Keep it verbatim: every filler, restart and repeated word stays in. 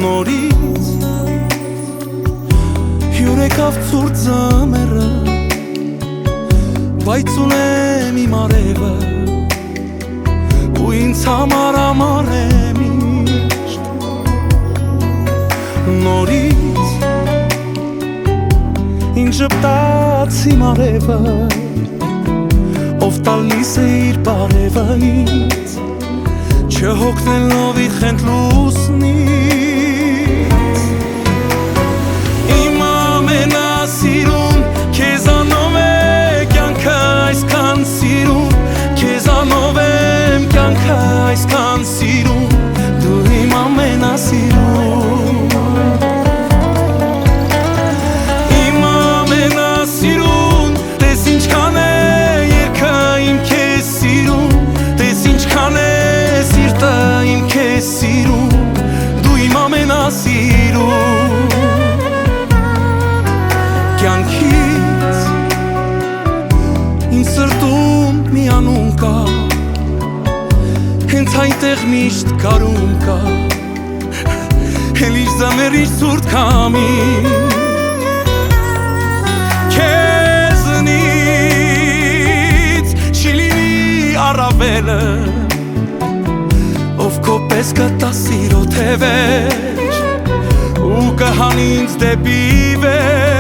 նորից հյուր եկավ ցուրտ ձմեռը բայց ունեմ իմ արևը ու ինձ համար ամառ է միշտ նորից ինձ ժպտաց իմ արևը ով տալիս է իր բարևը ինձ չհոգնելով իր խենթ լուսնից իմ ամենասիրուն քեզանով է կյանքը այսքան սիրուն քեզանով եմ կյանքը այսքան սիրուն դու իմ ամենասիրուն իմ ամենասիրուն տես ինչքան է երգը իմ քեզ սիրուն տես ինչքան է սիրտը իմ քեզ սիրուն դու իմ ամենասիրուն կյանքից իմ սրտում մի անուն կա հենց այնտեղ միշտ կարում կա հենց ձմեռի ցուրտ քամի քեզնից չի լինի առավելը ով քո պես կտա սիրո թևեր ու կհանի ինձ դեպի վեր